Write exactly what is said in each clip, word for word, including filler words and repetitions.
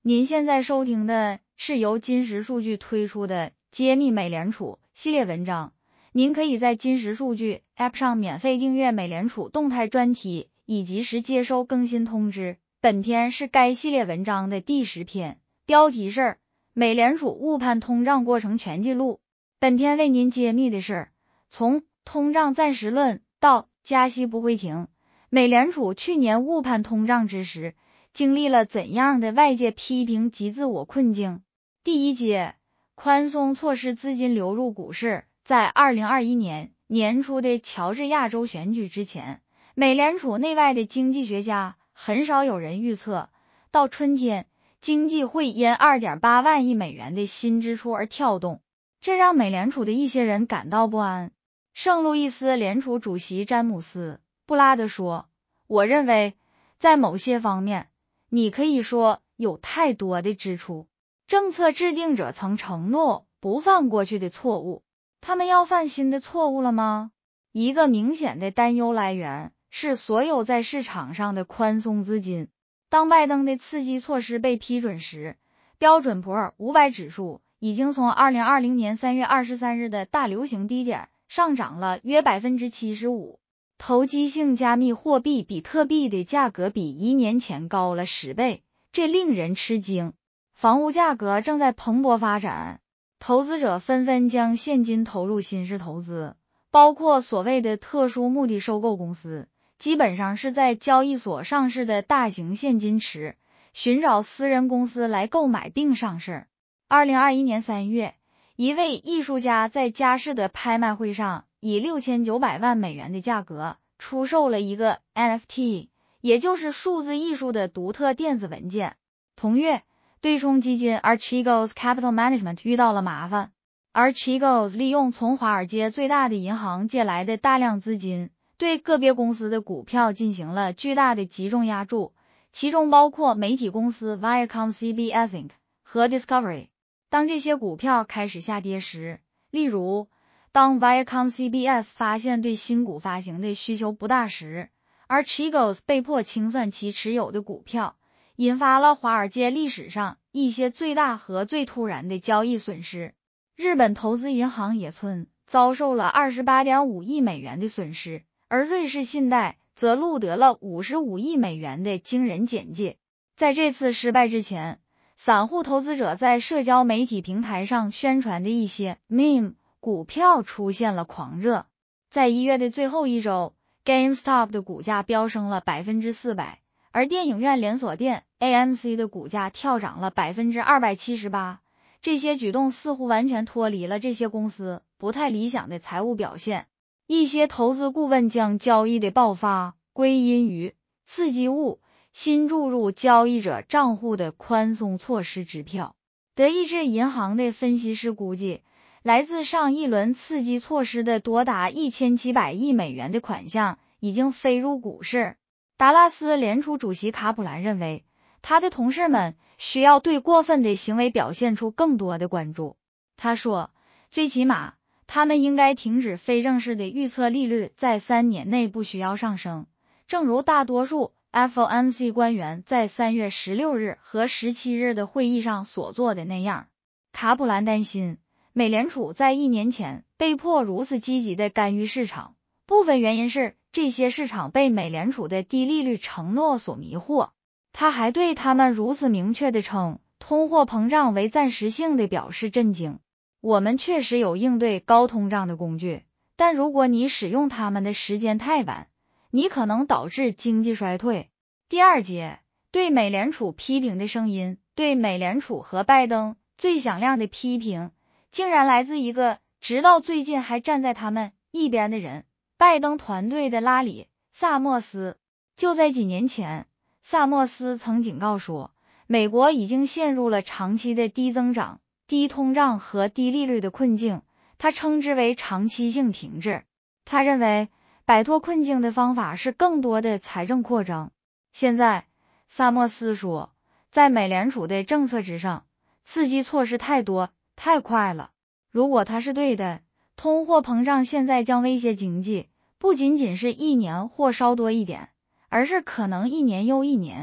您现在收听的是由金石数据推出的揭秘美联储系列文章，您可以在金石数据 App 上免费订阅美联储动态专题，以及时接收更新通知。本篇是该系列文章的第十篇，标题是美联储误判通胀过程全记录。本篇为您揭秘的是从通胀暂时论到加息不会停，美联储去年误判通胀之时经历了怎样的外界批评及自我困境。第一节，宽松措施资金流入股市。在二零二一年年初的乔治亚州选举之前，美联储内外的经济学家很少有人预测到春天经济会因 二点八万亿美元的新支出而跳动，这让美联储的一些人感到不安。圣路易斯联储主席詹姆斯·布拉德说，我认为在某些方面你可以说有太多的支出，政策制定者曾承诺不犯过去的错误，他们要犯新的错误了吗？一个明显的担忧来源是所有在市场上的宽松资金。当拜登的刺激措施被批准时，标准普尔五百指数已经从二零二零年三月二十三日的大流行低点上涨了约 百分之七十五。投机性加密货币比特币的价格比一年前高了十倍，这令人吃惊。房屋价格正在蓬勃发展，投资者纷纷将现金投入新式投资，包括所谓的特殊目的收购公司，基本上是在交易所上市的大型现金池，寻找私人公司来购买并上市。二零二一年三月，一位艺术家在佳士得拍卖会上以六千九百万美元的价格出售了一个 N F T， 也就是数字艺术的独特电子文件。同月，对冲基金 Archegos Capital Management 遇到了麻烦。Archegos 利用从华尔街最大的银行借来的大量资金，对个别公司的股票进行了巨大的集中押注，其中包括媒体公司 Viacom C B S Incorporated 和 Discovery。 当这些股票开始下跌时，例如当 Viacom C B S 发现对新股发行的需求不大时， Archegos 被迫清算其持有的股票，引发了华尔街历史上一些最大和最突然的交易损失。日本投资银行野村遭受了 二十八点五亿美元的损失，而瑞士信贷则录得了五十五亿美元的惊人减记。在这次失败之前，散户投资者在社交媒体平台上宣传的一些 meme 股票出现了狂热。在一月的最后一周， GameStop 的股价飙升了 百分之四百， 而电影院连锁店 A M C 的股价跳涨了 百分之二百七十八。 这些举动似乎完全脱离了这些公司不太理想的财务表现。一些投资顾问将交易的爆发归因于刺激物新注入交易者账户的宽松措施支票。德意志银行的分析师估计，来自上一轮刺激措施的多达一千七百亿美元的款项已经飞入股市。达拉斯联储主席卡普兰认为，他的同事们需要对过分的行为表现出更多的关注。他说，最起码他们应该停止非正式的预测利率在三年内不需要上升，正如大多数 F O M C 官员在三月十六日和十七日的会议上所做的那样。卡普兰担心，美联储在一年前被迫如此积极地干预市场，部分原因是这些市场被美联储的低利率承诺所迷惑。他还对他们如此明确地称通货膨胀为暂时性的表示震惊。我们确实有应对高通胀的工具，但如果你使用它们的时间太晚，你可能导致经济衰退。第二节，对美联储批评的声音。对美联储和拜登最响亮的批评竟然来自一个直到最近还站在他们一边的人，拜登团队的拉里·萨默斯。就在几年前，萨默斯曾警告说，美国已经陷入了长期的低增长、低通胀和低利率的困境，他称之为长期性停滞。他认为摆脱困境的方法是更多的财政扩张。现在，萨默斯说，在美联储的政策之上，刺激措施太多、太快了。如果他是对的，通货膨胀现在将威胁经济，不仅仅是一年或稍多一点，而是可能一年又一年。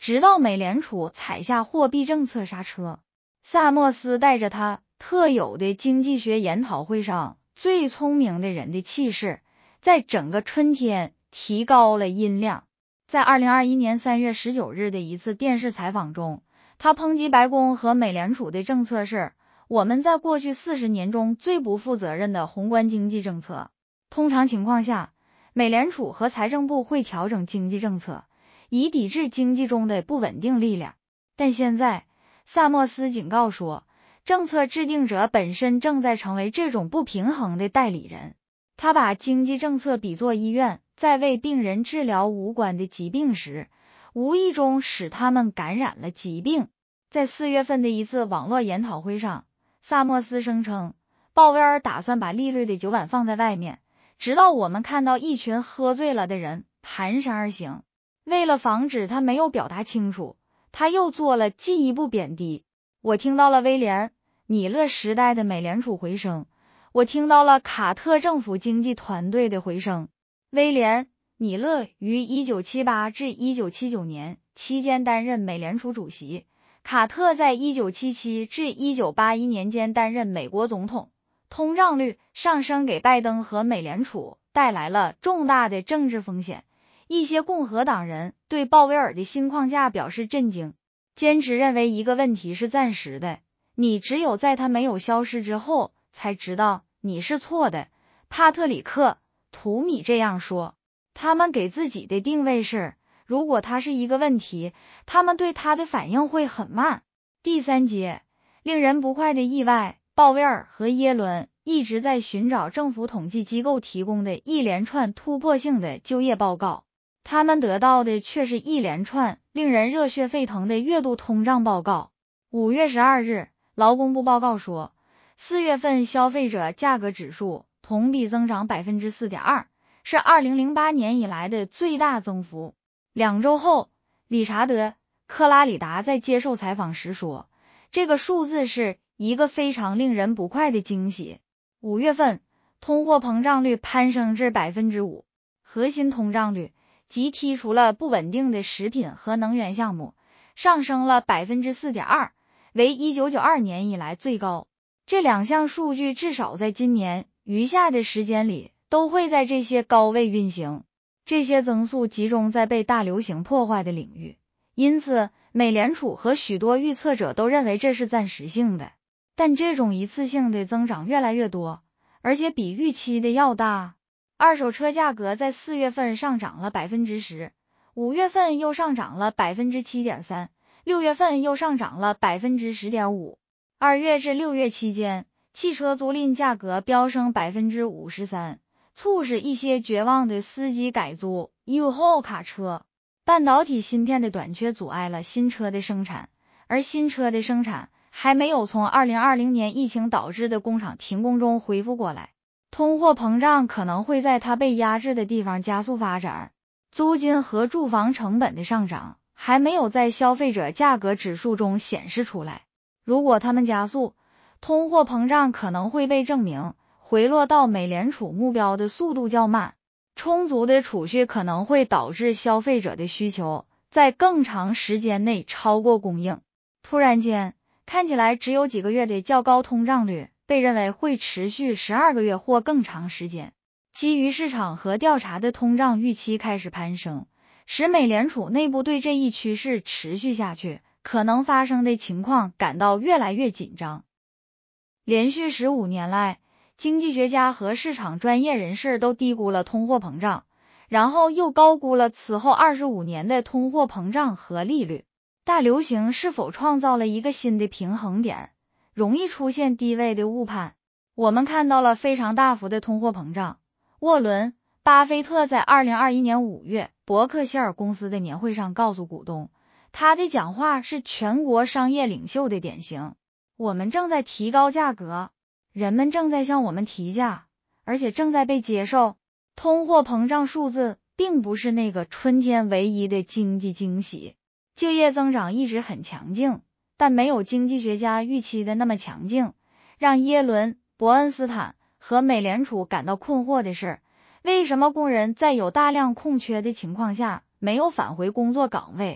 直到美联储踩下货币政策刹车。萨默斯带着他特有的经济学研讨会上最聪明的人的气势，在整个春天提高了音量。在二零二一年三月十九日的一次电视采访中，他抨击白宫和美联储的政策是我们在过去四十年中最不负责任的宏观经济政策。通常情况下，美联储和财政部会调整经济政策，以抵制经济中的不稳定力量。但现在，萨默斯警告说，政策制定者本身正在成为这种不平衡的代理人。他把经济政策比作医院在为病人治疗无关的疾病时，无意中使他们感染了疾病。在四月份的一次网络研讨会上，萨默斯声称，鲍威尔打算把利率的酒碗放在外面，直到我们看到一群喝醉了的人蹒跚而行。为了防止他没有表达清楚，他又做了进一步贬低。我听到了威廉·米勒时代的美联储回声，我听到了卡特政府经济团队的回声。威廉·米勒于一九七八至一九七九年期间担任美联储主席，卡特在一九七七至一九八一年间担任美国总统。通胀率上升给拜登和美联储带来了重大的政治风险。一些共和党人对鲍威尔的新框架表示震惊，坚持认为一个问题是暂时的，你只有在它没有消失之后才知道你是错的。帕特里克·图米这样说，他们给自己的定位是，如果它是一个问题，他们对它的反应会很慢。第三节，令人不快的意外，鲍威尔和耶伦一直在寻找政府统计机构提供的一连串突破性的就业报告，他们得到的却是一连串令人热血沸腾的月度通胀报告。五月十二日，劳工部报告说，四月份消费者价格指数同比增长 百分之四点二， 是二零零八年以来的最大增幅。两周后，理查德·克拉里达在接受采访时说，这个数字是一个非常令人不快的惊喜。五月份，通货膨胀率攀升至 百分之五， 核心通胀率即剔除了不稳定的食品和能源项目，上升了 百分之四点二， 为一九九二年以来最高。这两项数据至少在今年余下的时间里都会在这些高位运行。这些增速集中在被大流行破坏的领域，因此美联储和许多预测者都认为这是暂时性的。但这种一次性的增长越来越多，而且比预期的要大。二手车价格在四月份上涨了 百分之十， 五月份又上涨了 百分之七点三， 六月份又上涨了 百分之十点五。 二月至六月期间，汽车租赁价格飙升 百分之五十三， 促使一些绝望的司机改租 U H O 卡车。半导体芯片的短缺阻碍了新车的生产，而新车的生产还没有从二零二零年疫情导致的工厂停工中恢复过来。通货膨胀可能会在它被压制的地方加速发展。租金和住房成本的上涨还没有在消费者价格指数中显示出来。如果它们加速，通货膨胀可能会被证明回落到美联储目标的速度较慢。充足的储蓄可能会导致消费者的需求在更长时间内超过供应。突然间，看起来只有几个月的较高通胀率被认为会持续十二个月或更长时间。基于市场和调查的通胀预期开始攀升，使美联储内部对这一趋势持续下去可能发生的情况感到越来越紧张。连续十五年来，经济学家和市场专业人士都低估了通货膨胀，然后又高估了此后二十五年的通货膨胀和利率。大流行是否创造了一个新的平衡点？容易出现低位的误判。我们看到了非常大幅的通货膨胀。沃伦·巴菲特在二零二一年五月伯克希尔公司的年会上告诉股东，他的讲话是全国商业领袖的典型。我们正在提高价格，人们正在向我们提价，而且正在被接受。通货膨胀数字并不是那个春天唯一的经济惊喜。就业增长一直很强劲，但没有经济学家预期的那么强劲。让耶伦、伯恩斯坦和美联储感到困惑的是，为什么工人在有大量空缺的情况下没有返回工作岗位？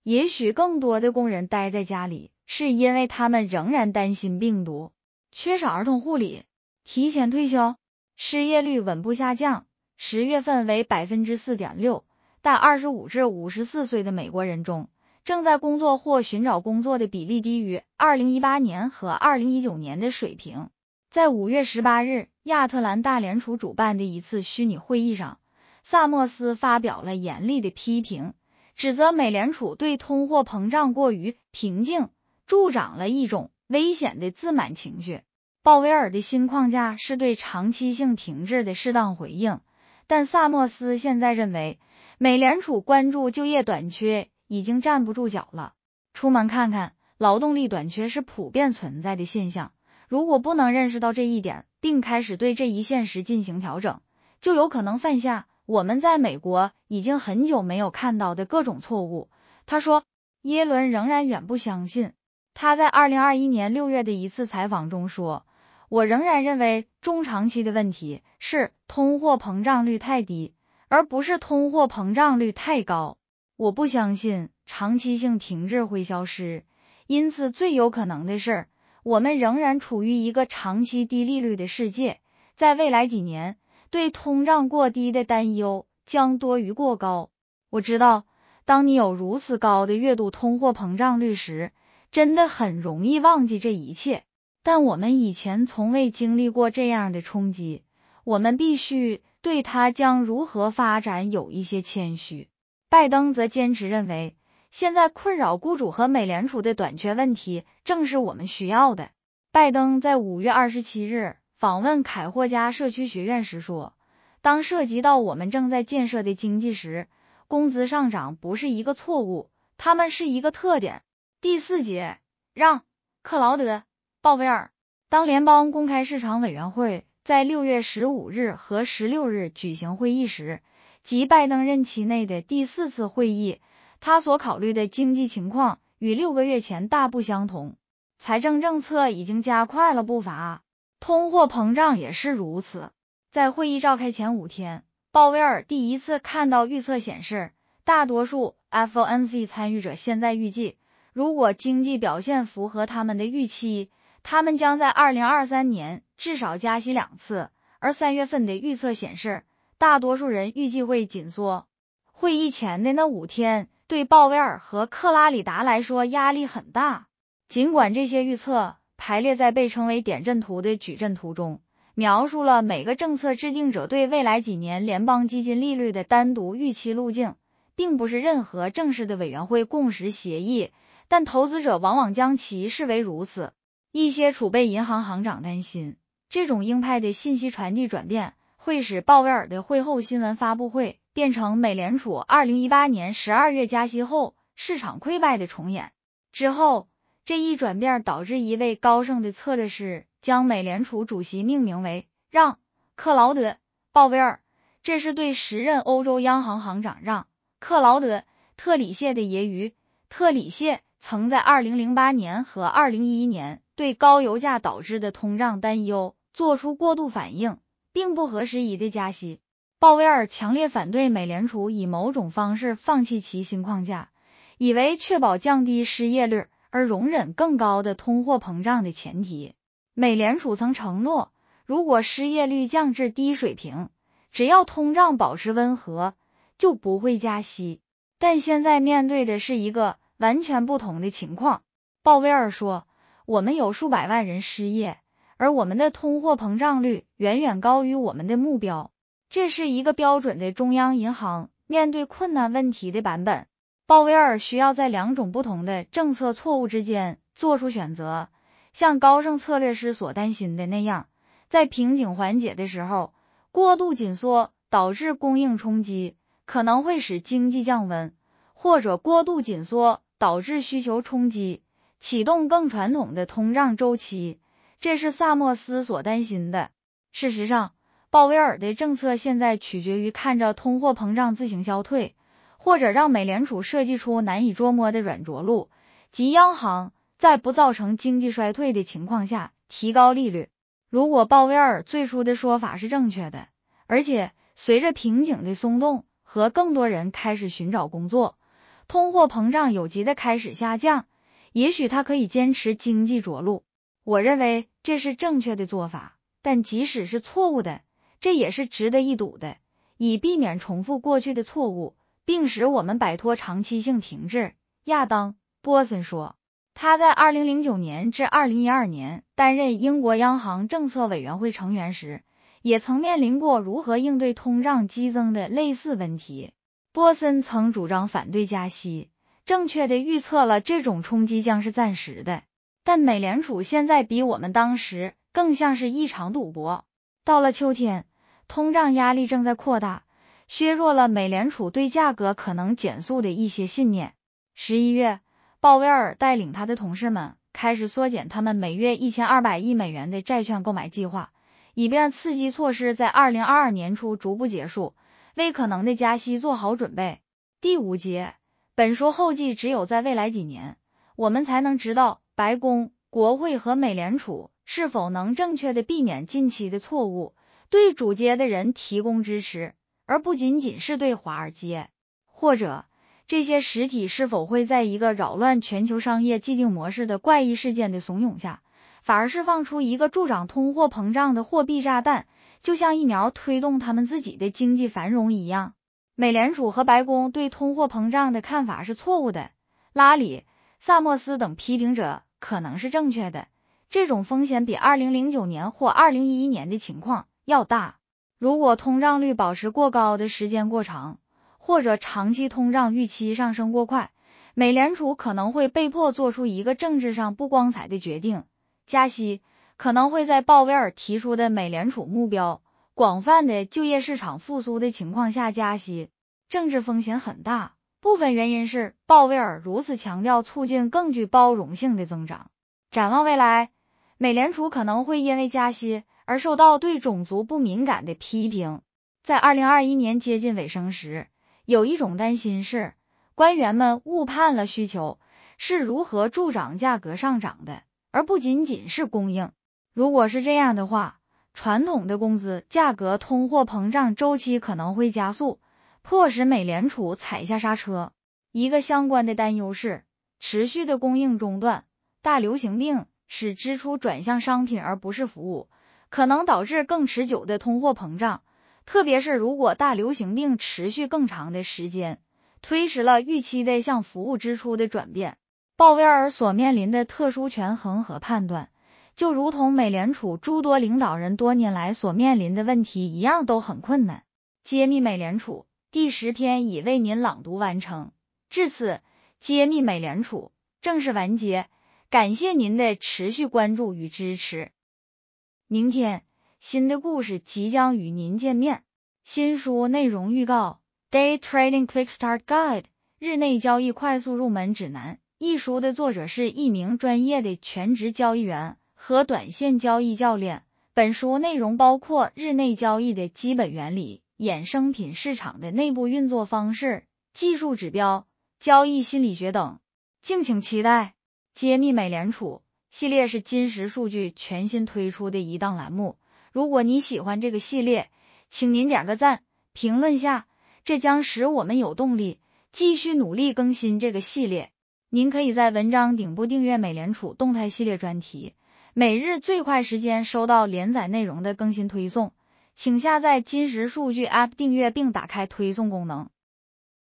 也许更多的工人待在家里，是因为他们仍然担心病毒，缺少儿童护理，提前退休，失业率稳步下降，十月份为 百分之四点六， 但二十五至五十四岁的美国人中，正在工作或寻找工作的比例低于二零一八年和二零一九年的水平。在五月十八日，亚特兰大联储主办的一次虚拟会议上，萨默斯发表了严厉的批评，指责美联储对通货膨胀过于平静，助长了一种危险的自满情绪。鲍威尔的新框架是对长期性停滞的适当回应，但萨默斯现在认为，美联储关注就业短缺已经站不住脚了。出门看看，劳动力短缺是普遍存在的现象。如果不能认识到这一点，并开始对这一现实进行调整，就有可能犯下我们在美国已经很久没有看到的各种错误。他说，耶伦仍然远不相信。他在二零二一年六月的一次采访中说，我仍然认为中长期的问题是通货膨胀率太低，而不是通货膨胀率太高。我不相信长期性停滞会消失，因此最有可能的是，我们仍然处于一个长期低利率的世界，在未来几年，对通胀过低的担忧将多于过高。我知道，当你有如此高的月度通货膨胀率时，真的很容易忘记这一切，但我们以前从未经历过这样的冲击，我们必须对它将如何发展有一些谦虚。拜登则坚持认为，现在困扰雇主和美联储的短缺问题正是我们需要的。拜登在五月二十七日访问凯霍家社区学院时说，当涉及到我们正在建设的经济时，工资上涨不是一个错误，它们是一个特点。第四节，让克劳德·鲍威尔。当联邦公开市场委员会在六月十五日和十六日举行会议时，即拜登任期内的第四次会议，他所考虑的经济情况与六个月前大不相同。财政政策已经加快了步伐，通货膨胀也是如此。在会议召开前五天，鲍威尔第一次看到预测显示，大多数 F O M C 参与者现在预计，如果经济表现符合他们的预期，他们将在二零二三年至少加息两次，而三月份的预测显示，大多数人预计会紧缩。会议前的那五天对鲍威尔和克拉里达来说压力很大，尽管这些预测排列在被称为点阵图的矩阵图中，描述了每个政策制定者对未来几年联邦基金利率的单独预期路径，并不是任何正式的委员会共识协议，但投资者往往将其视为如此。一些储备银行行长担心，这种鹰派的信息传递转变会使鲍威尔的会后新闻发布会变成美联储二零一八年十二月加息后市场溃败的重演。之后，这一转变导致一位高盛的策略师将美联储主席命名为让·克劳德·鲍威尔，这是对时任欧洲央行行长让·克劳德·特里谢的揶揄。特里谢曾在二零零八年和二零一一年对高油价导致的通胀担忧做出过度反应，并不合时宜的加息。鲍威尔强烈反对美联储以某种方式放弃其新框架，以为确保降低失业率而容忍更高的通货膨胀的前提。美联储曾承诺，如果失业率降至低水平，只要通胀保持温和，就不会加息。但现在面对的是一个完全不同的情况。鲍威尔说，我们有数百万人失业，而我们的通货膨胀率远远高于我们的目标。这是一个标准的中央银行面对困难问题的版本。鲍威尔需要在两种不同的政策错误之间做出选择，像高盛策略师所担心的那样，在瓶颈缓解的时候，过度紧缩导致供应冲击，可能会使经济降温，或者过度紧缩导致需求冲击，启动更传统的通胀周期，这是萨默斯所担心的。事实上，鲍威尔的政策现在取决于看着通货膨胀自行消退，或者让美联储设计出难以捉摸的软着陆，即央行在不造成经济衰退的情况下提高利率。如果鲍威尔最初的说法是正确的，而且随着瓶颈的松动和更多人开始寻找工作， 通货膨胀有机的开始下降，也许它可以坚持经济着陆。我认为这是正确的做法，但即使是错误的，这也是值得一赌的，以避免重复过去的错误，并使我们摆脱长期性停滞。亚当·波森说，他在二零零九年至二零一二年担任英国央行政策委员会成员时，也曾面临过如何应对通胀激增的类似问题。波森曾主张反对加息，正确地预测了这种冲击将是暂时的。但美联储现在比我们当时更像是一场赌博。到了秋天，通胀压力正在扩大，削弱了美联储对价格可能减速的一些信念。十一月，鲍威尔带领他的同事们开始缩减他们每月一千二百亿美元的债券购买计划，以便刺激措施在二零二二年初逐步结束，为可能的加息做好准备。第五节，本书后记只有在未来几年，我们才能知道白宫、国会和美联储是否能正确的避免近期的错误，对主街的人提供支持，而不仅仅是对华尔街。或者，这些实体是否会在一个扰乱全球商业既定模式的怪异事件的怂恿下，反而释放出一个助长通货膨胀的货币炸弹，就像疫苗推动他们自己的经济繁荣一样。美联储和白宫对通货膨胀的看法是错误的，拉里、萨默斯等批评者可能是正确的。这种风险比二零零九年或二零一一年的情况要大。如果通胀率保持过高的时间过长，或者长期通胀预期上升过快，美联储可能会被迫做出一个政治上不光彩的决定，加息可能会在鲍威尔提出的美联储目标广泛的就业市场复苏的情况下加息，政治风险很大。部分原因是鲍威尔如此强调促进更具包容性的增长。展望未来，美联储可能会因为加息而受到对种族不敏感的批评。在二零二一年接近尾声时，有一种担心是，官员们误判了需求是如何助长价格上涨的，而不仅仅是供应。如果是这样的话，传统的工资价格通货膨胀周期可能会加速，迫使美联储踩下刹车。一个相关的担忧是，持续的供应中断，大流行病使支出转向商品而不是服务，可能导致更持久的通货膨胀，特别是如果大流行病持续更长的时间，推迟了预期的向服务支出的转变。鲍威尔所面临的特殊权衡和判断，就如同美联储诸多领导人多年来所面临的问题一样，都很困难。揭秘美联储第十篇已为您朗读完成，至此，揭秘美联储正式完结，感谢您的持续关注与支持。明天，新的故事即将与您见面。新书内容预告 Day Trading Quick Start Guide 日内交易快速入门指南。一书的作者是一名专业的全职交易员和短线交易教练。本书内容包括日内交易的基本原理、衍生品市场的内部运作方式、技术指标、交易心理学等。敬请期待。揭秘美联储系列是金石数据全新推出的一档栏目。如果你喜欢这个系列，请您点个赞，评论下，这将使我们有动力继续努力更新这个系列。您可以在文章顶部订阅美联储动态系列专题，每日最快时间收到连载内容的更新推送。请下载金石数据 App 订阅并打开推送功能。